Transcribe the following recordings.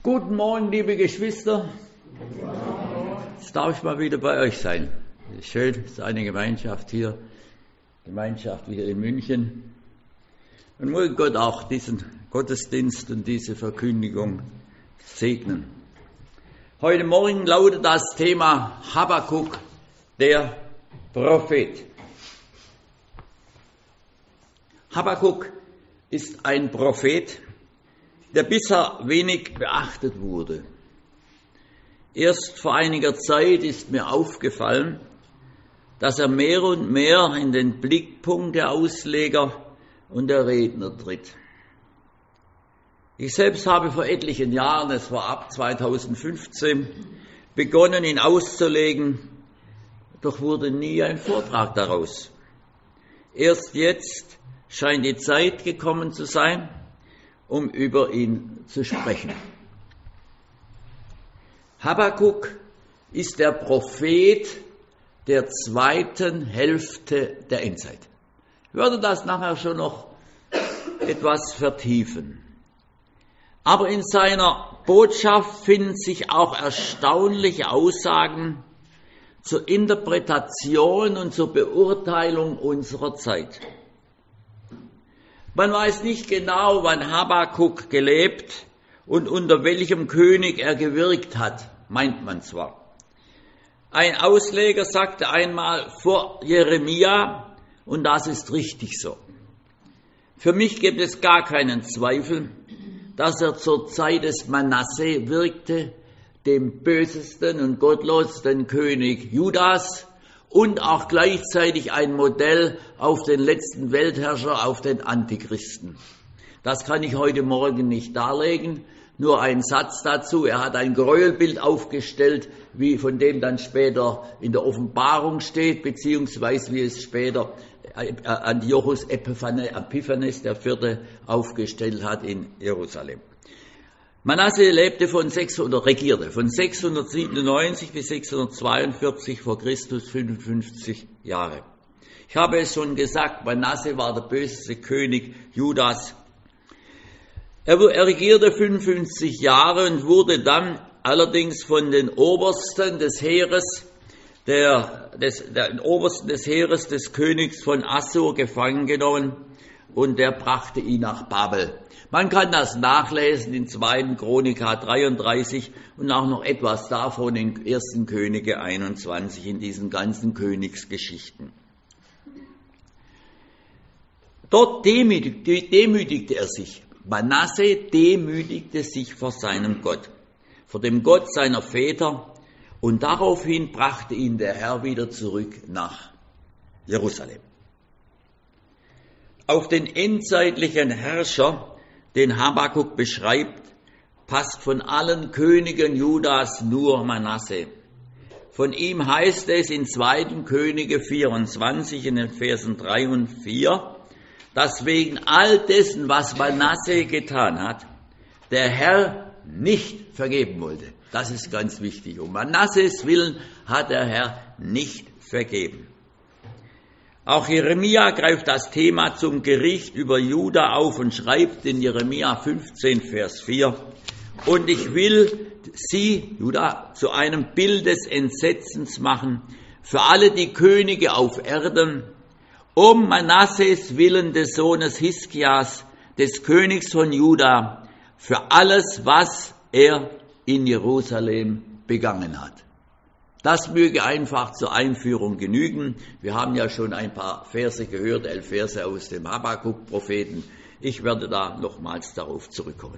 Guten Morgen, liebe Geschwister. Jetzt darf ich mal wieder bei euch sein. Es ist schön, es ist eine Gemeinschaft hier, Gemeinschaft wieder in München. Und möge Gott auch diesen Gottesdienst und diese Verkündigung segnen. Heute Morgen lautet das Thema Habakuk, der Prophet. Habakuk ist ein Prophet, der bisher wenig beachtet wurde. Erst vor einiger Zeit ist mir aufgefallen, dass er mehr und mehr in den Blickpunkt der Ausleger und der Redner tritt. Ich selbst habe vor etlichen Jahren, es war ab 2015, begonnen, ihn auszulegen, doch wurde nie ein Vortrag daraus. Erst jetzt scheint die Zeit gekommen zu sein, um über ihn zu sprechen. Habakuk ist der Prophet der zweiten Hälfte der Endzeit. Ich werde das nachher schon noch etwas vertiefen. Aber in seiner Botschaft finden sich auch erstaunliche Aussagen zur Interpretation und zur Beurteilung unserer Zeit. Man weiß nicht genau, wann Habakuk gelebt und unter welchem König er gewirkt hat, meint man zwar. Ein Ausleger sagte einmal vor Jeremia, und das ist richtig so. Für mich gibt es gar keinen Zweifel, dass er zur Zeit des Manasse wirkte, dem bösesten und gottlosesten König Judas, und auch gleichzeitig ein Modell auf den letzten Weltherrscher, auf den Antichristen. Das kann ich heute Morgen nicht darlegen, nur ein Satz dazu. Er hat ein Gräuelbild aufgestellt, wie von dem dann später in der Offenbarung steht, beziehungsweise wie es später Antiochus Epiphanes IV. Aufgestellt hat in Jerusalem. Manasse regierte von 697 bis 642 vor Christus, 55 Jahre. Ich habe es schon gesagt, Manasse war der böseste König Judas. Er regierte 55 Jahre und wurde dann allerdings von den Obersten des Heeres, den Obersten des Heeres des Königs von Assur gefangen genommen, und der brachte ihn nach Babel. Man kann das nachlesen in 2. Chronika 33 und auch noch etwas davon in 1. Könige 21 in diesen ganzen Königsgeschichten. Dort demütigte er sich. Manasse demütigte sich vor seinem Gott, vor dem Gott seiner Väter, und daraufhin brachte ihn der Herr wieder zurück nach Jerusalem. Auf den endzeitlichen Herrscher, den Habakuk beschreibt, passt von allen Königen Judas nur Manasse. Von ihm heißt es in 2. Könige 24 in den Versen 3 und 4, dass wegen all dessen, was Manasse getan hat, der Herr nicht vergeben wollte. Das ist ganz wichtig. Um Manasses Willen hat der Herr nicht vergeben. Auch Jeremia greift das Thema zum Gericht über Juda auf und schreibt in Jeremia 15, Vers 4, und ich will sie, Juda, zu einem Bild des Entsetzens machen für alle die Könige auf Erden, um Manasses Willen des Sohnes Hiskias, des Königs von Juda, für alles, was er in Jerusalem begangen hat. Das möge einfach zur Einführung genügen. Wir haben ja schon ein paar Verse gehört, 11 Verse aus dem Habakuk-Propheten. Ich werde da nochmals darauf zurückkommen.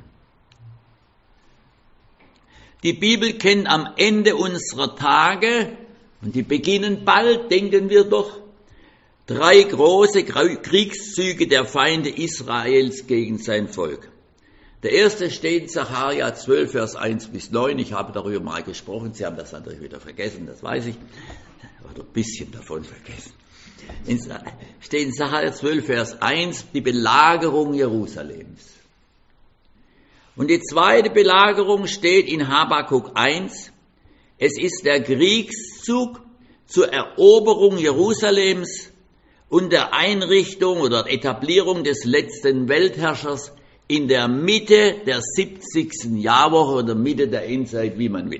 Die Bibel kennt am Ende unserer Tage, und die beginnen bald, denken wir doch, 3 große Kriegszüge der Feinde Israels gegen sein Volk. Der erste steht in Sacharja 12, Vers 1 bis 9. Ich habe darüber mal gesprochen. Sie haben das natürlich wieder vergessen, das weiß ich. Oder ein bisschen davon vergessen. Steht in Sacharja 12, Vers 1, die Belagerung Jerusalems. Und die zweite Belagerung steht in Habakuk 1. Es ist der Kriegszug zur Eroberung Jerusalems und der Einrichtung oder Etablierung des letzten Weltherrschers in der Mitte der 70. Jahrwoche oder Mitte der Endzeit, wie man will.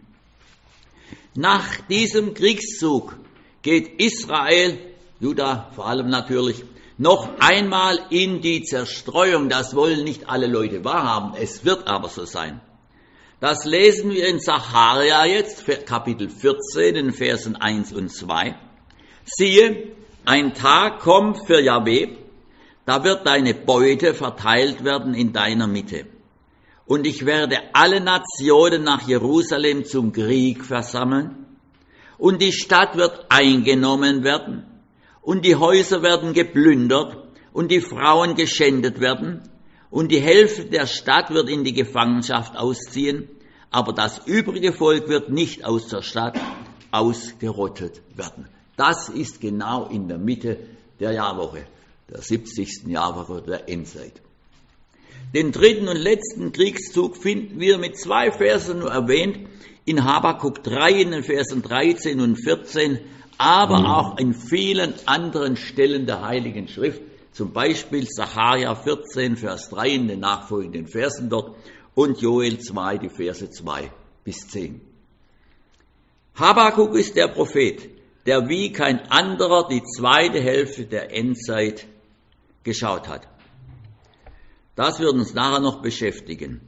Nach diesem Kriegszug geht Israel, Juda vor allem natürlich, noch einmal in die Zerstreuung. Das wollen nicht alle Leute wahrhaben, es wird aber so sein. Das lesen wir in Sacharja jetzt, Kapitel 14, in Versen 1 und 2. Siehe, ein Tag kommt für Jahwe, da wird deine Beute verteilt werden in deiner Mitte. Und ich werde alle Nationen nach Jerusalem zum Krieg versammeln. Und die Stadt wird eingenommen werden. Und die Häuser werden geplündert. Und die Frauen geschändet werden. Und die Hälfte der Stadt wird in die Gefangenschaft ausziehen. Aber das übrige Volk wird nicht aus der Stadt ausgerottet werden. Das ist genau in der Mitte der Jahrwoche, der 70. Jahrwoche der Endzeit. Den dritten und letzten Kriegszug finden wir mit 2 Versen nur erwähnt, in Habakuk 3 in den Versen 13 und 14, aber auch in vielen anderen Stellen der Heiligen Schrift, zum Beispiel Sacharja 14, Vers 3 in den nachfolgenden Versen dort und Joel 2, die Verse 2 bis 10. Habakuk ist der Prophet, der wie kein anderer die zweite Hälfte der Endzeit geschaut hat. Das wird uns nachher noch beschäftigen.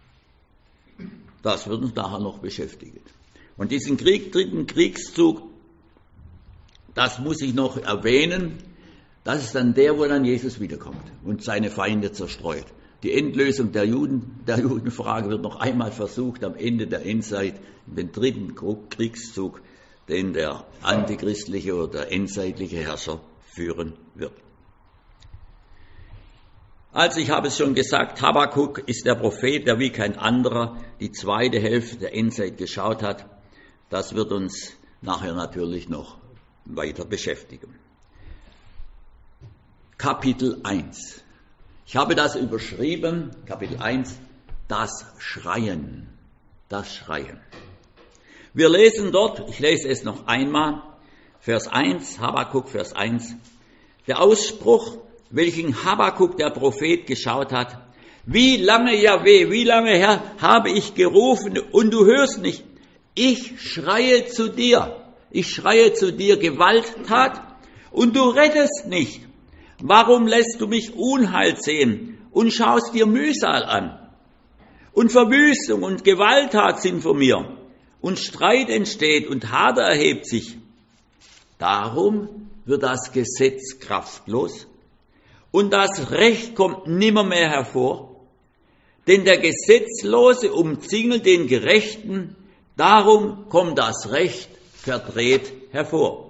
Und diesen dritten Kriegszug, das muss ich noch erwähnen, das ist dann der, wo dann Jesus wiederkommt und seine Feinde zerstreut. Die Endlösung der Judenfrage wird noch einmal versucht am Ende der Endzeit, den dritten Kriegszug, den der antichristliche oder endzeitliche Herrscher führen wird. Also ich habe es schon gesagt, Habakuk ist der Prophet, der wie kein anderer die zweite Hälfte der Endzeit geschaut hat. Das wird uns nachher natürlich noch weiter beschäftigen. Kapitel 1. Ich habe das überschrieben, Kapitel 1, das Schreien. Das Schreien. Wir lesen dort, ich lese es noch einmal, Vers 1, Habakuk, Vers 1, der Ausspruch, welchen Habakuk der Prophet geschaut hat: Wie lange, Jahwe, wie lange, Herr, habe ich gerufen und du hörst nicht? Ich schreie zu dir Gewalttat und du rettest nicht. Warum lässt du mich Unheil sehen und schaust dir Mühsal an? Und Verwüstung und Gewalttat sind vor mir und Streit entsteht und Hader erhebt sich. Darum wird das Gesetz kraftlos und das Recht kommt nimmermehr hervor, denn der Gesetzlose umzingelt den Gerechten, darum kommt das Recht verdreht hervor.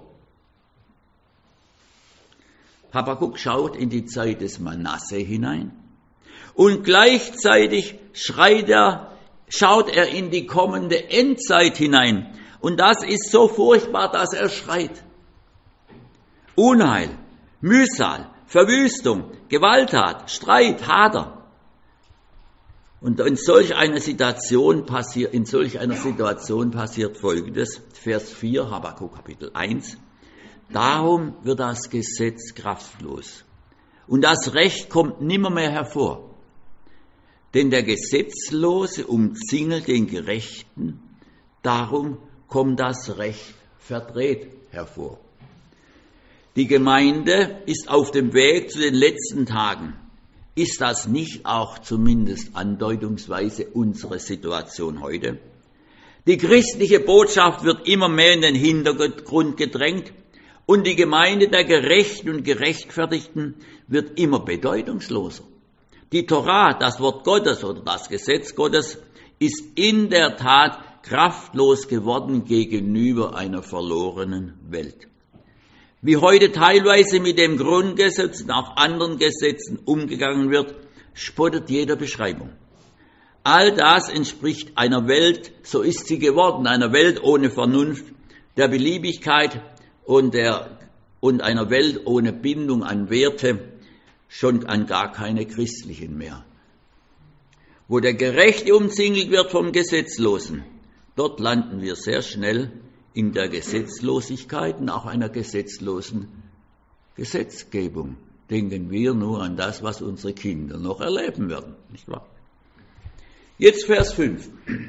Habakuk schaut in die Zeit des Manasse hinein und gleichzeitig schaut er in die kommende Endzeit hinein. Und das ist so furchtbar, dass er schreit. Unheil, Mühsal, Verwüstung, Gewalttat, Streit, Hader. Und in solch einer Situation passiert Folgendes, Vers 4, Habakuk Kapitel 1. Darum wird das Gesetz kraftlos und das Recht kommt nimmermehr hervor. Denn der Gesetzlose umzingelt den Gerechten, darum kommt das Recht verdreht hervor. Die Gemeinde ist auf dem Weg zu den letzten Tagen. Ist das nicht auch zumindest andeutungsweise unsere Situation heute? Die christliche Botschaft wird immer mehr in den Hintergrund gedrängt und die Gemeinde der Gerechten und Gerechtfertigten wird immer bedeutungsloser. Die Torah, das Wort Gottes oder das Gesetz Gottes, ist in der Tat kraftlos geworden gegenüber einer verlorenen Welt. Wie heute teilweise mit dem Grundgesetz und auch anderen Gesetzen umgegangen wird, spottet jeder Beschreibung. All das entspricht einer Welt, so ist sie geworden, einer Welt ohne Vernunft, der Beliebigkeit und einer Welt ohne Bindung an Werte, schon an gar keine christlichen mehr. Wo der Gerechte umzingelt wird vom Gesetzlosen, dort landen wir sehr schnell in der Gesetzlosigkeit und auch einer gesetzlosen Gesetzgebung. denken wir nur an das, was unsere Kinder noch erleben werden, nicht wahr? Jetzt Vers 5.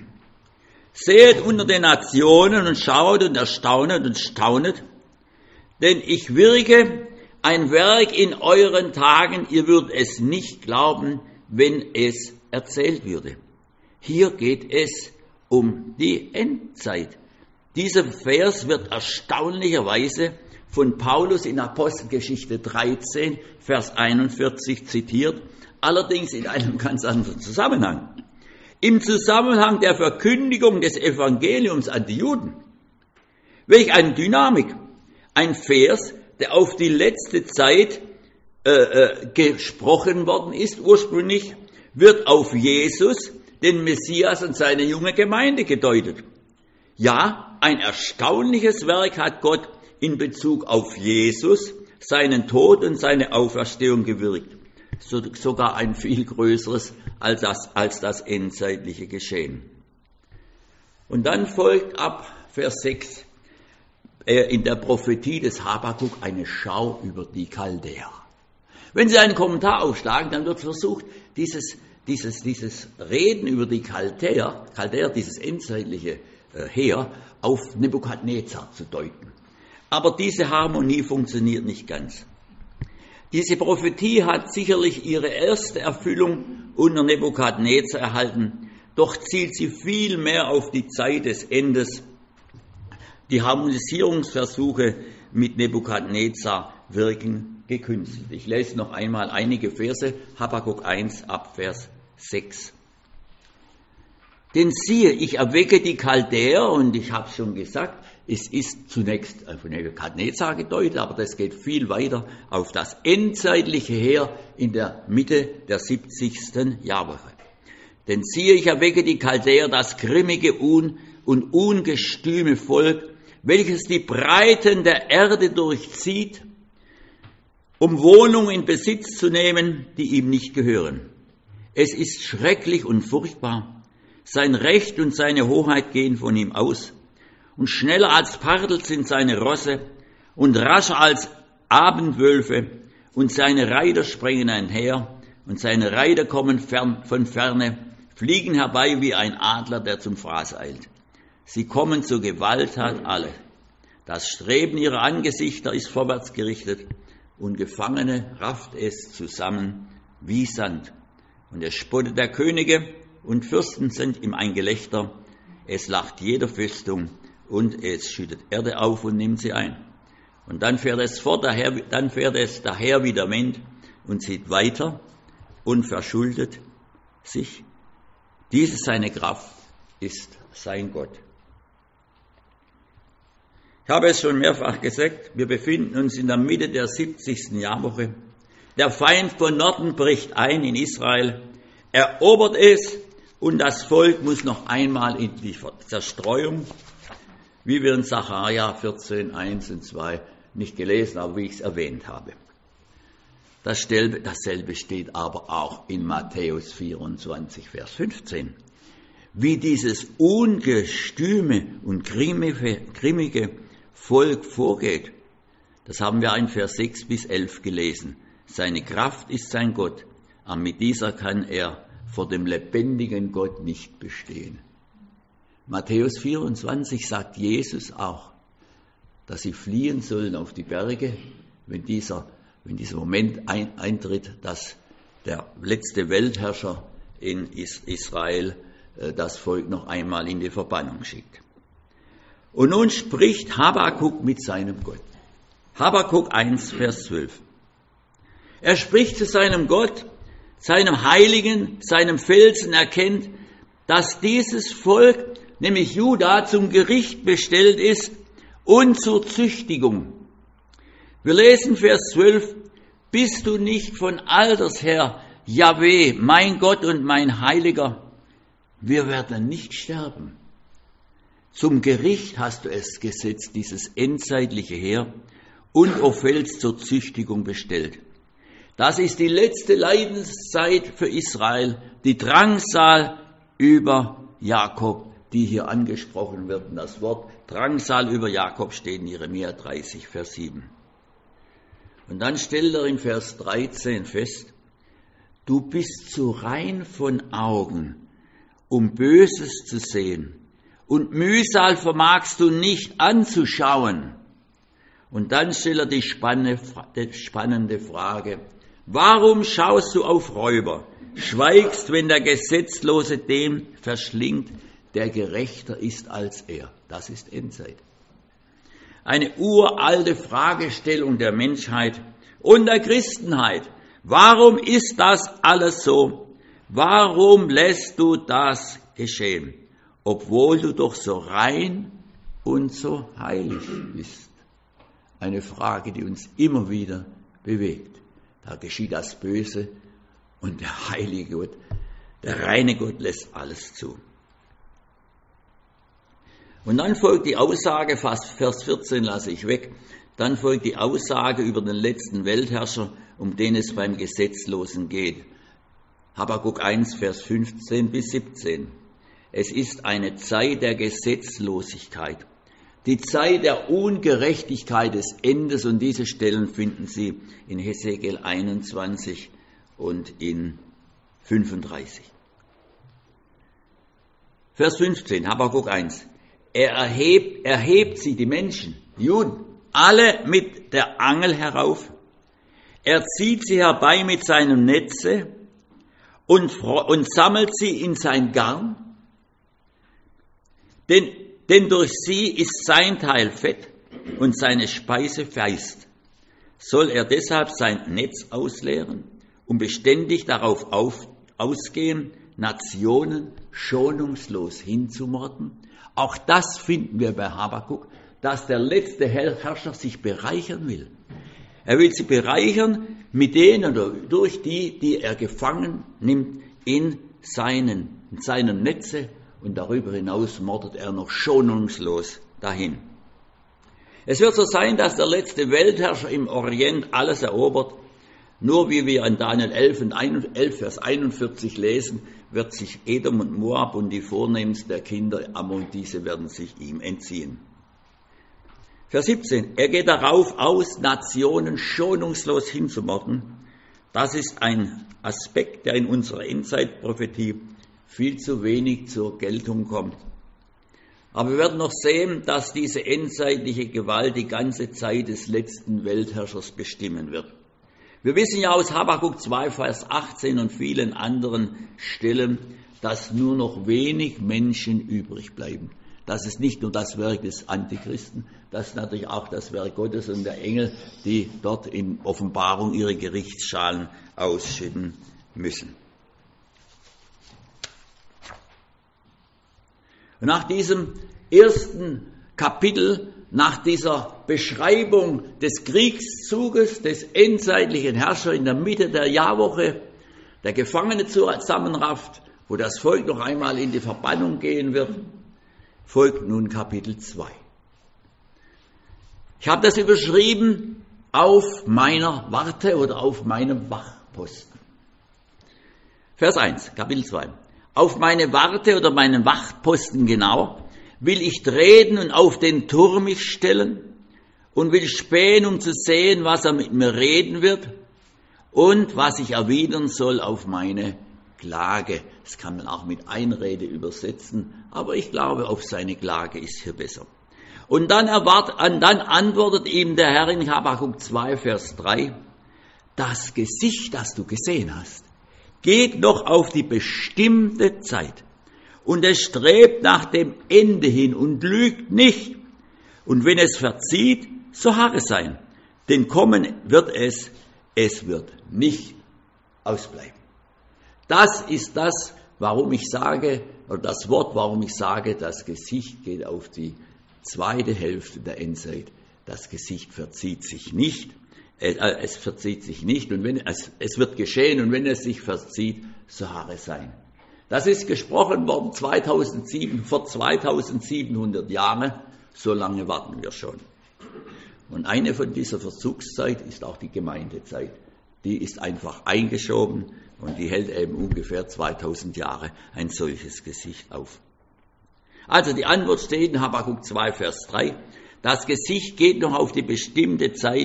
Sehet unter den Nationen und schaut und erstaunet und staunet, denn ich wirke ein Werk in euren Tagen, ihr würdet es nicht glauben, wenn es erzählt würde. Hier geht es um die Endzeit. Dieser Vers wird erstaunlicherweise von Paulus in Apostelgeschichte 13, Vers 41 zitiert, allerdings in einem ganz anderen Zusammenhang. Im Zusammenhang der Verkündigung des Evangeliums an die Juden. Welch eine Dynamik! Ein Vers, der auf die letzte Zeit gesprochen worden ist, ursprünglich, wird auf Jesus, den Messias und seine junge Gemeinde gedeutet. Ja, ein erstaunliches Werk hat Gott in Bezug auf Jesus, seinen Tod und seine Auferstehung gewirkt. Sogar ein viel größeres als das endzeitliche Geschehen. Und dann folgt ab Vers 6 in der Prophetie des Habakuk eine Schau über die Chaldäer. Wenn Sie einen Kommentar aufschlagen, dann wird versucht, dieses Reden über die Chaldäer, dieses endzeitliche Heer, auf Nebukadnezar zu deuten. Aber diese Harmonie funktioniert nicht ganz. Diese Prophetie hat sicherlich ihre erste Erfüllung unter Nebukadnezar erhalten, doch zielt sie viel mehr auf die Zeit des Endes. Die Harmonisierungsversuche mit Nebukadnezar wirken gekünstelt. Ich lese noch einmal einige Verse, Habakuk 1 ab Vers 6. Denn siehe, ich erwecke die Chaldäer, und ich habe schon gesagt, es ist zunächst von Nebukadnezar gedeutet, aber das geht viel weiter auf das endzeitliche Heer in der Mitte der 70. Jahrwoche. Denn siehe, ich erwecke die Chaldäer, das grimmige und ungestüme Volk, welches die Breiten der Erde durchzieht, um Wohnungen in Besitz zu nehmen, die ihm nicht gehören. Es ist schrecklich und furchtbar. Sein Recht und seine Hoheit gehen von ihm aus. Und schneller als Pardel sind seine Rosse und rascher als Abendwölfe. Und seine Reiter sprengen einher und seine Reiter kommen von ferne, fliegen herbei wie ein Adler, der zum Fraß eilt. Sie kommen zur Gewalttat alle. Das Streben ihrer Angesichter ist vorwärts gerichtet und Gefangene rafft es zusammen wie Sand. Und es spottet der Könige und Fürsten sind ihm ein Gelächter. Es lacht jeder Festung und es schüttet Erde auf und nimmt sie ein. Und dann fährt es daher wie der Wind und zieht weiter und verschuldet sich. Diese seine Kraft ist sein Gott. Ich habe es schon mehrfach gesagt, wir befinden uns in der Mitte der 70. Jahrwoche. Der Feind von Norden bricht ein in Israel, erobert es und das Volk muss noch einmal in die Zerstreuung, wie wir in Sacharja 14, 1 und 2 nicht gelesen, aber wie ich es erwähnt habe. Dasselbe steht aber auch in Matthäus 24, Vers 15. Wie dieses ungestüme und grimmige Volk vorgeht, das haben wir in Vers 6 bis 11 gelesen. Seine Kraft ist sein Gott, aber mit dieser kann er vor dem lebendigen Gott nicht bestehen. Matthäus 24 sagt Jesus auch, dass sie fliehen sollen auf die Berge, wenn dieser Moment eintritt, dass der letzte Weltherrscher in Israel das Volk noch einmal in die Verbannung schickt. Und nun spricht Habakuk mit seinem Gott. Habakuk 1, Vers 12. Er spricht zu seinem Gott, seinem Heiligen, seinem Felsen, erkennt, dass dieses Volk, nämlich Juda, zum Gericht bestellt ist und zur Züchtigung. Wir lesen Vers 12, bist du nicht von alters her, Jahweh, mein Gott und mein Heiliger? Wir werden nicht sterben. Zum Gericht hast du es gesetzt, dieses endzeitliche Heer, und Ophels zur Züchtigung bestellt. Das ist die letzte Leidenszeit für Israel, die Drangsal über Jakob, die hier angesprochen wird. Und das Wort Drangsal über Jakob steht in Jeremia 30, Vers 7. Und dann stellt er in Vers 13 fest, du bist zu rein von Augen, um Böses zu sehen, und Mühsal vermagst du nicht anzuschauen. Und dann stellt er die spannende Frage, warum schaust du auf Räuber, schweigst, wenn der Gesetzlose dem verschlingt, der gerechter ist als er? Das ist Endzeit. Eine uralte Fragestellung der Menschheit und der Christenheit. Warum ist das alles so? Warum lässt du das geschehen, obwohl du doch so rein und so heilig bist? Eine Frage, die uns immer wieder bewegt. Da geschieht das Böse und der heilige Gott, der reine Gott lässt alles zu. Und dann folgt die Aussage, Vers 14 lasse ich weg, dann folgt die Aussage über den letzten Weltherrscher, um den es beim Gesetzlosen geht. Habakuk 1, Vers 15 bis 17. Es ist eine Zeit der Gesetzlosigkeit, die Zeit der Ungerechtigkeit des Endes, und diese Stellen finden Sie in Hesekiel 21 und in 35. Vers 15, Habakuk 1. Er erhebt sie, die Menschen, Juden, alle mit der Angel herauf. Er zieht sie herbei mit seinem Netze und sammelt sie in sein Garn. Denn durch sie ist sein Teil fett und seine Speise feist. Soll er deshalb sein Netz ausleeren und beständig darauf ausgehen, Nationen schonungslos hinzumorden? Auch das finden wir bei Habakuk, dass der letzte Herrscher sich bereichern will. Er will sie bereichern mit denen oder durch die er gefangen nimmt in seinen Netze, und darüber hinaus mordet er noch schonungslos dahin. Es wird so sein, dass der letzte Weltherrscher im Orient alles erobert. Nur wie wir in Daniel 11, Vers 41 lesen, wird sich Edom und Moab und die vornehmsten der Kinder Ammon, diese werden sich ihm entziehen. Vers 17, er geht darauf aus, Nationen schonungslos hinzumorden. Das ist ein Aspekt, der in unserer Endzeitprophetie viel zu wenig zur Geltung kommt. Aber wir werden noch sehen, dass diese endzeitliche Gewalt die ganze Zeit des letzten Weltherrschers bestimmen wird. Wir wissen ja aus Habakuk 2, Vers 18 und vielen anderen Stellen, dass nur noch wenig Menschen übrig bleiben. Das ist nicht nur das Werk des Antichristen, das ist natürlich auch das Werk Gottes und der Engel, die dort in Offenbarung ihre Gerichtsschalen ausschütten müssen. Und nach diesem ersten Kapitel, nach dieser Beschreibung des Kriegszuges, des endzeitlichen Herrschers in der Mitte der Jahrwoche, der Gefangene zusammenrafft, wo das Volk noch einmal in die Verbannung gehen wird, folgt nun Kapitel 2. Ich habe das überschrieben, auf meiner Warte oder auf meinem Wachposten. Vers 1, Kapitel 2. Auf meine Warte oder meinen Wachposten genau will ich treten und auf den Turm mich stellen und will spähen, um zu sehen, was er mit mir reden wird und was ich erwidern soll auf meine Klage. Das kann man auch mit Einrede übersetzen, aber ich glaube, auf seine Klage ist hier besser. Und dann antwortet ihm der Herr in Habakuk 2, Vers 3, das Gesicht, das du gesehen hast, geht noch auf die bestimmte Zeit. Und es strebt nach dem Ende hin und lügt nicht. Und wenn es verzieht, so harre sein. Denn kommen wird es wird nicht ausbleiben. Das ist das, warum ich sage, oder das Wort, warum ich sage, das Gesicht geht auf die zweite Hälfte der Endzeit. Das Gesicht verzieht sich nicht. Es verzieht sich nicht. Und wenn es wird geschehen, und wenn es sich verzieht, so harre sein. Das ist gesprochen worden vor 2700 Jahren, so lange warten wir schon. Und eine von dieser Verzugszeit ist auch die Gemeindezeit. Die ist einfach eingeschoben und die hält eben ungefähr 2000 Jahre ein solches Gesicht auf. Also die Antwort steht in Habakuk 2, Vers 3. Das Gesicht geht noch auf die bestimmte Zeit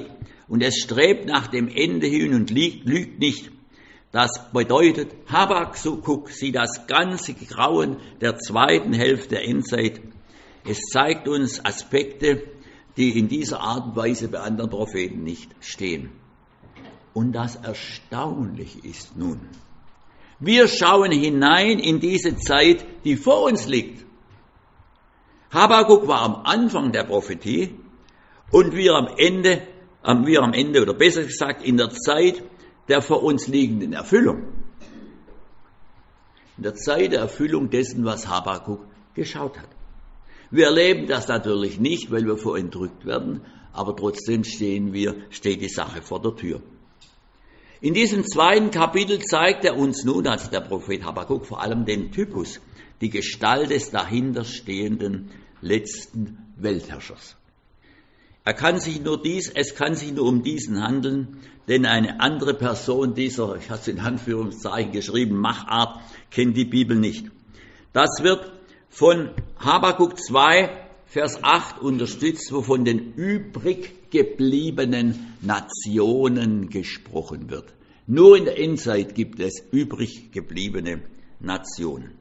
und es strebt nach dem Ende hin und lügt nicht. Das bedeutet, Habakuk sieht das ganze Grauen der zweiten Hälfte der Endzeit. Es zeigt uns Aspekte, die in dieser Art und Weise bei anderen Propheten nicht stehen. Und das Erstaunliche ist nun, wir schauen hinein in diese Zeit, die vor uns liegt. Habakuk war am Anfang der Prophetie und wir am Ende, oder besser gesagt, in der Zeit der vor uns liegenden Erfüllung. In der Zeit der Erfüllung dessen, was Habakuk geschaut hat. Wir erleben das natürlich nicht, weil wir vorentrückt werden, aber trotzdem steht die Sache vor der Tür. In diesem zweiten Kapitel zeigt er uns nun, also der Prophet Habakuk, vor allem den Typus, die Gestalt des dahinterstehenden letzten Weltherrschers. Es kann sich nur um diesen handeln, denn eine andere Person dieser, ich habe es in Anführungszeichen geschrieben, Machart, kennt die Bibel nicht. Das wird von Habakuk 2, Vers 8 unterstützt, wo von den übrig gebliebenen Nationen gesprochen wird. Nur in der Endzeit gibt es übrig gebliebene Nationen.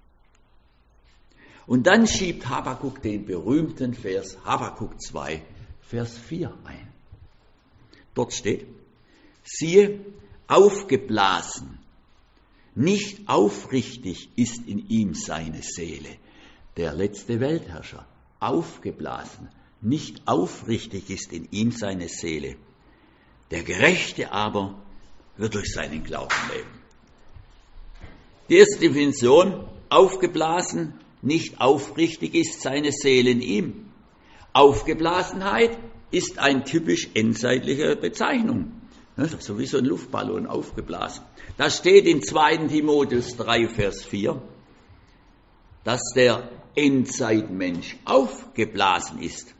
Und dann schiebt Habakuk den berühmten Vers Habakuk 2, Vers 4 ein. Dort steht, siehe, aufgeblasen, nicht aufrichtig ist in ihm seine Seele. Der letzte Weltherrscher, aufgeblasen, nicht aufrichtig ist in ihm seine Seele. Der Gerechte aber wird durch seinen Glauben leben. Die erste Definition, aufgeblasen, nicht aufrichtig ist seine Seele in ihm. Aufgeblasenheit ist eine typisch endzeitliche Bezeichnung. So wie so ein Luftballon aufgeblasen. Das steht in 2. Timotheus 3, Vers 4, dass der Endzeitmensch aufgeblasen ist.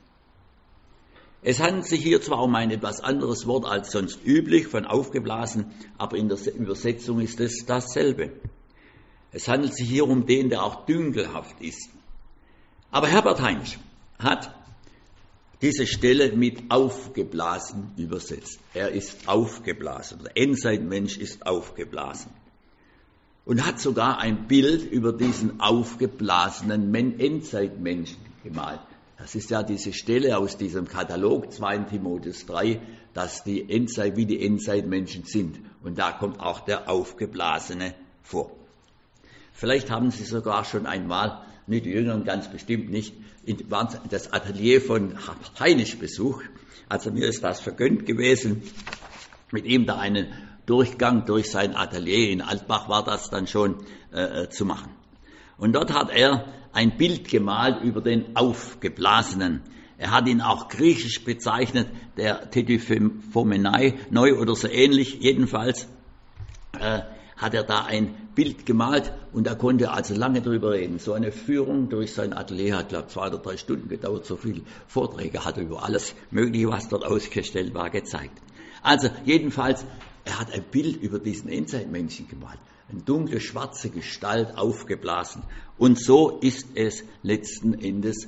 Es handelt sich hier zwar um ein etwas anderes Wort als sonst üblich von aufgeblasen, aber in der Übersetzung ist es dasselbe. Es handelt sich hier um den, der auch dünkelhaft ist. Aber Herbert Heinz hat diese Stelle mit aufgeblasen übersetzt. Er ist aufgeblasen. Der Endzeitmensch ist aufgeblasen. Und hat sogar ein Bild über diesen aufgeblasenen Endzeitmenschen gemalt. Das ist ja diese Stelle aus diesem Katalog 2. Timotheus 3, dass wie die Endzeitmenschen sind. Und da kommt auch der Aufgeblasene vor. Vielleicht haben Sie sogar schon einmal, nicht die Jüngeren ganz bestimmt nicht, das Atelier von Heinisch besucht. Also mir ist das vergönnt gewesen, mit ihm da einen Durchgang durch sein Atelier, in Altbach war das dann schon zu machen. Und dort hat er ein Bild gemalt über den Aufgeblasenen. Er hat ihn auch griechisch bezeichnet, der Tetiphomenai, neu oder so ähnlich, jedenfalls hat er da ein Bild gemalt und er konnte also lange drüber reden. So eine Führung durch sein Atelier hat, glaube ich, 2 oder 3 Stunden gedauert. So viele Vorträge hat er über alles Mögliche, was dort ausgestellt war, gezeigt. Also jedenfalls, er hat ein Bild über diesen Endzeitmenschen gemalt. Eine dunkle, schwarze Gestalt, aufgeblasen. Und so ist letzten Endes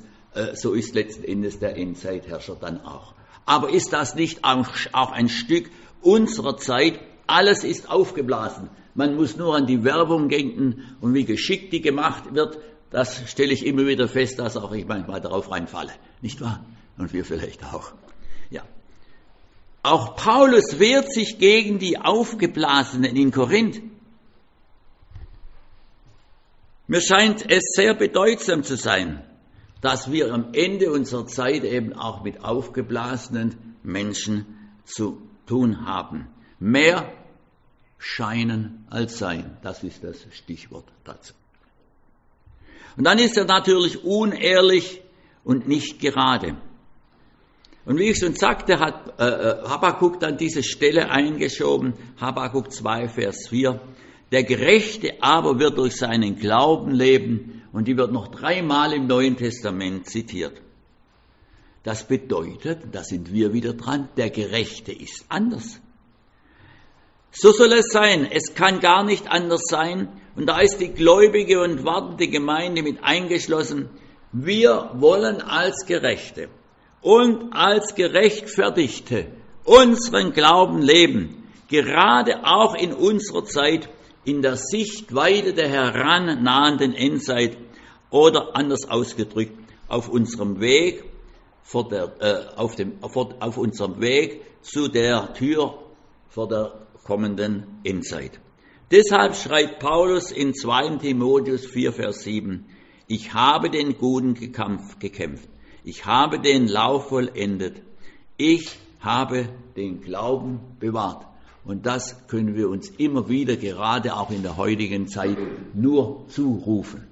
der Endzeitherrscher dann auch. Aber ist das nicht auch ein Stück unserer Zeit? Alles ist aufgeblasen. Man muss nur an die Werbung denken und wie geschickt die gemacht wird. Das stelle ich immer wieder fest, dass auch ich manchmal darauf reinfalle. Nicht wahr? Und wir vielleicht auch. Ja. Auch Paulus wehrt sich gegen die Aufgeblasenen in Korinth. Mir scheint es sehr bedeutsam zu sein, dass wir am Ende unserer Zeit eben auch mit aufgeblasenen Menschen zu tun haben. Mehr scheinen als sein, das ist das Stichwort dazu. Und dann ist er natürlich unehrlich und nicht gerade. Und wie ich schon sagte, hat Habakuk dann diese Stelle eingeschoben, Habakuk 2, Vers 4. Der Gerechte aber wird durch seinen Glauben leben, und die wird noch 3-mal im Neuen Testament zitiert. Das bedeutet, da sind wir wieder dran, der Gerechte ist anders. So soll es sein, es kann gar nicht anders sein, und da ist die gläubige und wartende Gemeinde mit eingeschlossen. Wir wollen als Gerechte und als Gerechtfertigte unseren Glauben leben, gerade auch in unserer Zeit, in der Sichtweite der herannahenden Endzeit oder anders ausgedrückt, auf unserem Weg auf unserem Weg zu der Tür vor der kommenden Endzeit. Deshalb schreibt Paulus in 2. Timotheus 4, Vers 7, ich habe den guten Kampf gekämpft, ich habe den Lauf vollendet, ich habe den Glauben bewahrt. Und das können wir uns immer wieder, gerade auch in der heutigen Zeit, nur zurufen.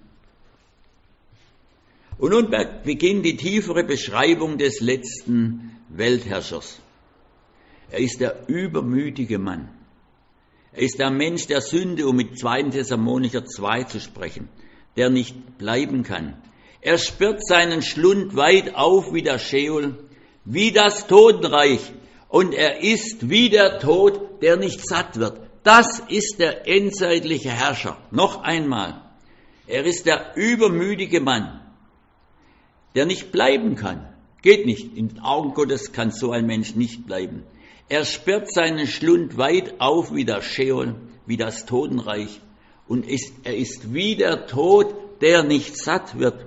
Und nun beginnt die tiefere Beschreibung des letzten Weltherrschers. Er ist der übermütige Mann. Er ist der Mensch der Sünde, um mit 2. Thessalonicher 2 zu sprechen, der nicht bleiben kann. Er sperrt seinen Schlund weit auf wie der Scheol, wie das Totenreich, und er ist wie der Tod, der nicht satt wird. Das ist der endzeitliche Herrscher. Noch einmal, er ist der übermütige Mann, der nicht bleiben kann. Geht nicht. In den Augen Gottes kann so ein Mensch nicht bleiben. Er sperrt seinen Schlund weit auf wie der Scheol, wie das Totenreich. Und er ist wie der Tod, der nicht satt wird.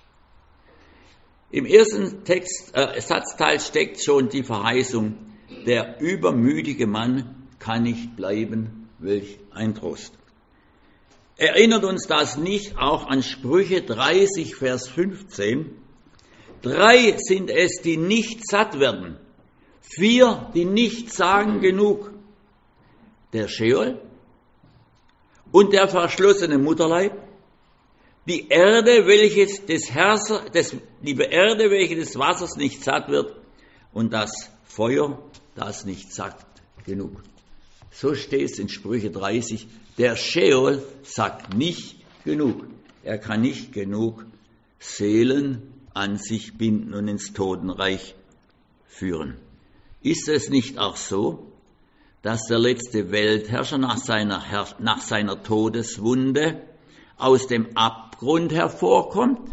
Im ersten Satzteil steckt schon die Verheißung, der übermütige Mann kann nicht bleiben, welch ein Trost. Erinnert uns das nicht auch an Sprüche 30, Vers 15? 3 sind es, die nicht satt werden, 4, die nicht sagen genug. Der Scheol und der verschlossene Mutterleib, die Erde, welche des Wassers nicht satt wird, und das Feuer, das nicht sagt genug. So steht es in Sprüche 30. Der Scheol sagt nicht genug. Er kann nicht genug Seelen an sich binden und ins Totenreich führen. Ist es nicht auch so, dass der letzte Weltherrscher nach seiner Todeswunde aus dem Abgrund hervorkommt?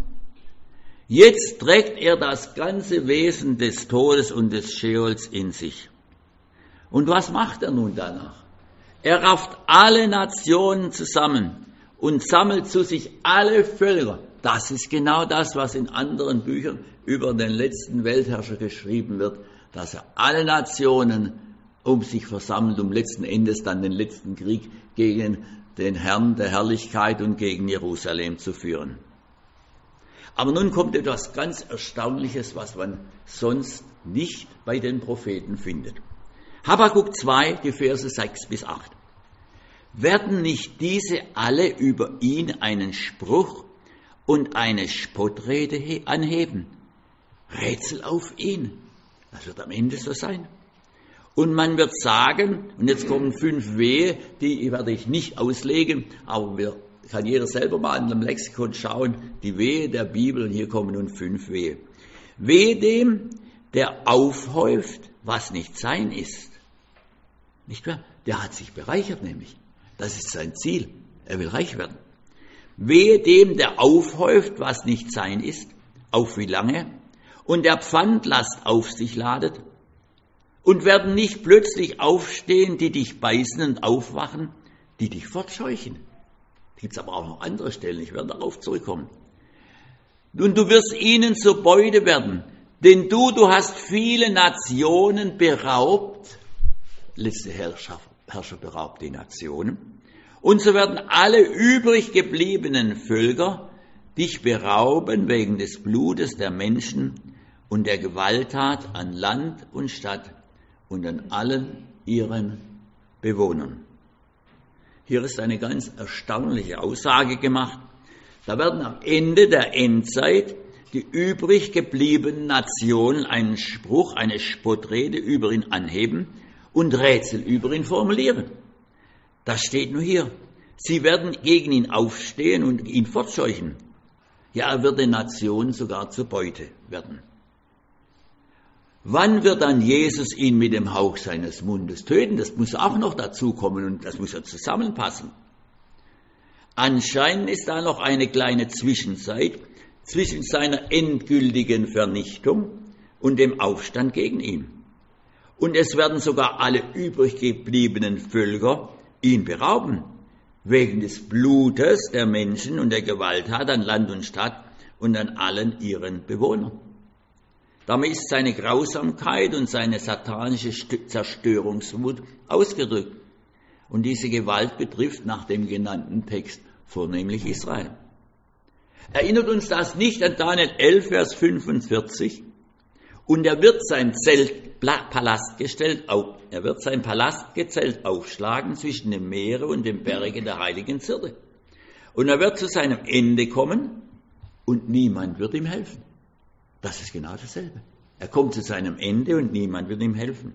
Jetzt trägt er das ganze Wesen des Todes und des Scheols in sich. Und was macht er nun danach? Er rafft alle Nationen zusammen und sammelt zu sich alle Völker. Das ist genau das, was in anderen Büchern über den letzten Weltherrscher geschrieben wird, dass er alle Nationen um sich versammelt, um letzten Endes dann den letzten Krieg gegen den Herrn der Herrlichkeit und gegen Jerusalem zu führen. Aber nun kommt etwas ganz Erstaunliches, was man sonst nicht bei den Propheten findet. Habakuk 2, die Verse 6 bis 8. Werden nicht diese alle über ihn einen Spruch und eine Spottrede anheben? Rätsel auf ihn. Das wird am Ende so sein. Und man wird sagen, und jetzt kommen 5 Wehe, die werde ich nicht auslegen, aber kann jeder selber mal in einem Lexikon schauen, die Wehe der Bibel, und hier kommen nun 5 Wehe. Wehe dem, der aufhäuft, was nicht sein ist. Nicht wahr? Der hat sich bereichert nämlich. Das ist sein Ziel. Er will reich werden. Wehe dem, der aufhäuft, was nicht sein ist, auf wie lange, und der Pfandlast auf sich ladet, und werden nicht plötzlich aufstehen, die dich beißen und aufwachen, die dich fortscheuchen. Gibt es aber auch noch andere Stellen, ich werde darauf zurückkommen. Und du wirst ihnen zur Beute werden, denn du hast viele Nationen beraubt, letzte Herrscher beraubt die Nationen, und so werden alle übrig gebliebenen Völker dich berauben wegen des Blutes der Menschen und der Gewalttat an Land und Stadt und an allen ihren Bewohnern. Hier ist eine ganz erstaunliche Aussage gemacht. Da werden am Ende der Endzeit die übrig gebliebenen Nationen einen Spruch, eine Spottrede über ihn anheben und Rätsel über ihn formulieren. Das steht nur hier. Sie werden gegen ihn aufstehen und ihn fortscheuchen. Ja, er wird den Nationen sogar zur Beute werden. Wann wird dann Jesus ihn mit dem Hauch seines Mundes töten? Das muss auch noch dazukommen und das muss ja zusammenpassen. Anscheinend ist da noch eine kleine Zwischenzeit zwischen seiner endgültigen Vernichtung und dem Aufstand gegen ihn. Und es werden sogar alle übrig gebliebenen Völker ihn berauben, wegen des Blutes der Menschen und der Gewalttat an Land und Stadt und an allen ihren Bewohnern. Damit ist seine Grausamkeit und seine satanische Zerstörungswut ausgedrückt. Und diese Gewalt betrifft nach dem genannten Text vornehmlich Israel. Erinnert uns das nicht an Daniel 11, Vers 45? Und er wird sein Palastgezelt aufschlagen zwischen dem Meere und dem Berge der heiligen Zirde. Und er wird zu seinem Ende kommen und niemand wird ihm helfen. Das ist genau dasselbe. Er kommt zu seinem Ende und niemand wird ihm helfen.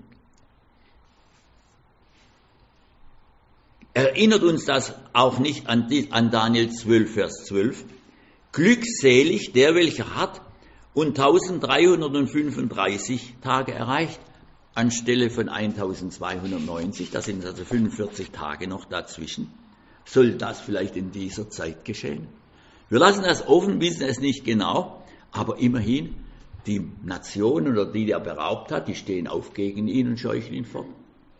Erinnert uns das auch nicht an Daniel 12, Vers 12? Glückselig der, welcher hat und 1335 Tage erreicht, anstelle von 1290, da sind also 45 Tage noch dazwischen. Soll das vielleicht in dieser Zeit geschehen? Wir lassen das offen, wissen es nicht genau, aber immerhin, die Nation oder die er beraubt hat, die stehen auf gegen ihn und scheuchen ihn fort.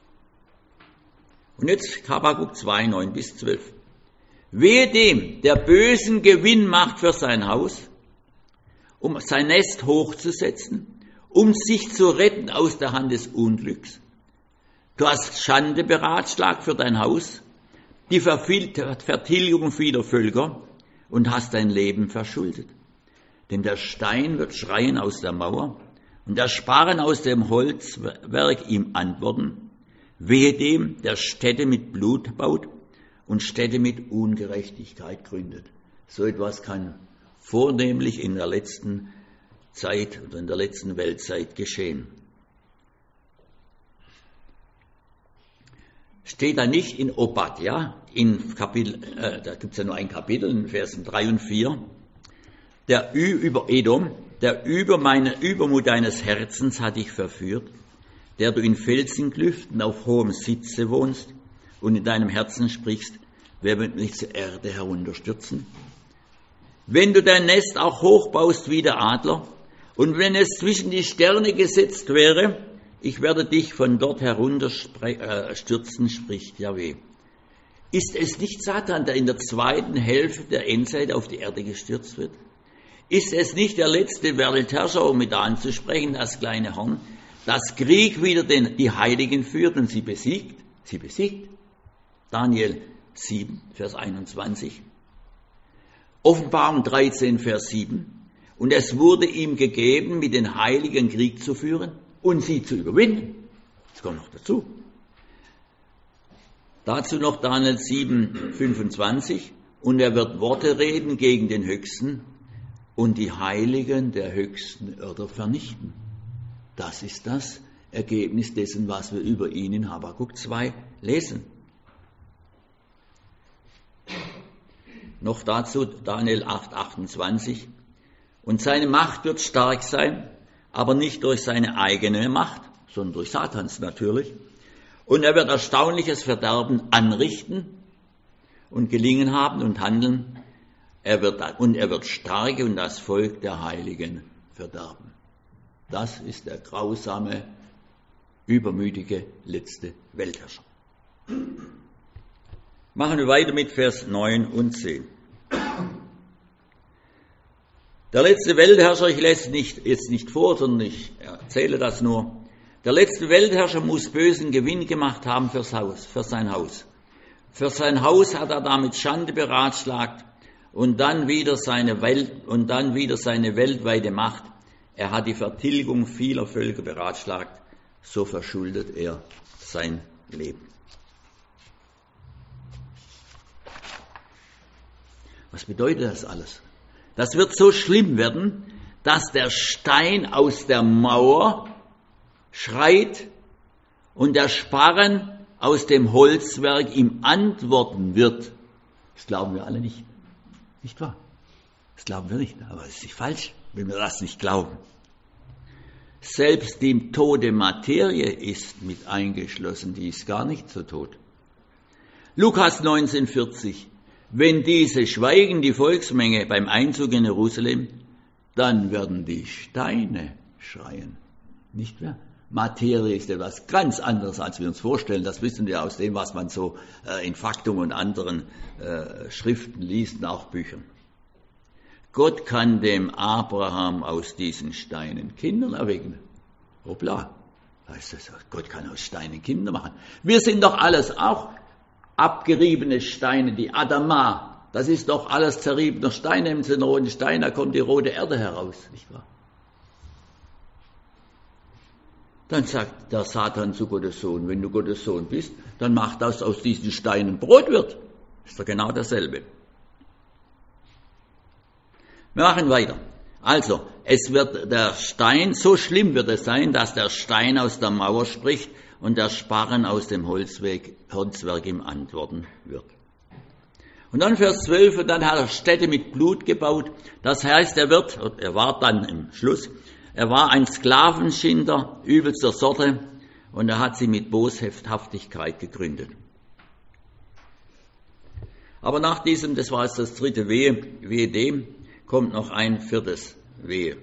Und jetzt Habakuk 2, 9 bis 12. Wehe dem, der bösen Gewinn macht für sein Haus, um sein Nest hochzusetzen, um sich zu retten aus der Hand des Unglücks. Du hast Schande beratschlagt für dein Haus, die Vertilgung vieler Völker und hast dein Leben verschuldet. Denn der Stein wird schreien aus der Mauer und der Sparren aus dem Holzwerk ihm antworten. Wehe dem, der Städte mit Blut baut und Städte mit Ungerechtigkeit gründet. So etwas kann vornehmlich in der letzten Zeit oder in der letzten Weltzeit geschehen. Steht da nicht in Obadja, in Kapitel, da gibt es ja nur ein Kapitel, in Versen 3 und 4, über Edom, der Übermut deines Herzens hat dich verführt, der du in Felsenklüften auf hohem Sitze wohnst und in deinem Herzen sprichst, wer wird mich zur Erde herunterstürzen? Wenn du dein Nest auch hochbaust wie der Adler und wenn es zwischen die Sterne gesetzt wäre, ich werde dich von dort herunterstürzen, spricht Jahweh. Ist es nicht Satan, der in der zweiten Hälfte der Endzeit auf die Erde gestürzt wird? Ist es nicht der letzte Weltherrscher, um mit anzusprechen, das kleine Horn, das Krieg wieder die Heiligen führt und sie besiegt? Sie besiegt. Daniel 7, Vers 21. Offenbarung 13, Vers 7. Und es wurde ihm gegeben, mit den Heiligen Krieg zu führen und sie zu überwinden. Das kommt noch dazu. Dazu noch Daniel 7, 25. Und er wird Worte reden gegen den Höchsten und die Heiligen der Höchsten wird er vernichten. Das ist das Ergebnis dessen, was wir über ihn in Habakuk 2 lesen. Noch dazu Daniel 8, 28. Und seine Macht wird stark sein, aber nicht durch seine eigene Macht, sondern durch Satans natürlich. Und er wird erstaunliches Verderben anrichten und gelingen haben und handeln. Er wird Starke und das Volk der Heiligen verderben. Das ist der grausame, übermütige letzte Weltherrscher. Machen wir weiter mit Vers 9 und 10. Der letzte Weltherrscher, ich lese jetzt nicht vor, sondern ich erzähle das nur. Der letzte Weltherrscher muss bösen Gewinn gemacht haben für sein Haus. Für sein Haus hat er damit Schande beratschlagt und dann wieder seine weltweite Macht. Er hat die Vertilgung vieler Völker beratschlagt, so verschuldet er sein Leben. Was bedeutet das alles? Das wird so schlimm werden, dass der Stein aus der Mauer schreit und der Sparren aus dem Holzwerk ihm antworten wird. Das glauben wir alle nicht. Nicht wahr? Das glauben wir nicht, aber es ist nicht falsch, wenn wir das nicht glauben. Selbst die tote Materie ist mit eingeschlossen, die ist gar nicht so tot. Lukas 19,40. Wenn diese schweigen, die Volksmenge, beim Einzug in Jerusalem, dann werden die Steine schreien. Nicht wahr? Materie ist etwas ganz anderes, als wir uns vorstellen. Das wissen wir aus dem, was man so in Faktum und anderen Schriften liest und auch Büchern. Gott kann dem Abraham aus diesen Steinen Kinder erwecken. Hoppla, heißt das, Gott kann aus Steinen Kinder machen. Wir sind doch alles auch abgeriebene Steine, die Adama. Das ist doch alles zerriebener Stein. Nehmen Sie einen roten Stein, da kommt die rote Erde heraus, nicht wahr? Dann sagt der Satan zu Gottes Sohn, wenn du Gottes Sohn bist, dann mach, dass aus diesen Steinen Brot wird. Ist doch genau dasselbe. Wir machen weiter. Also, es wird der Stein, so schlimm wird es sein, dass der Stein aus der Mauer spricht und der Sparren aus dem Holzwerk ihm antworten wird. Und dann Vers 12, und dann hat er Städte mit Blut gebaut. Das heißt, er war dann im Schluss, er war ein Sklavenschinder übelster Sorte und er hat sie mit Boshaftigkeit gegründet. Aber nach diesem, das war jetzt das dritte Wehe dem, kommt noch ein viertes Wehe.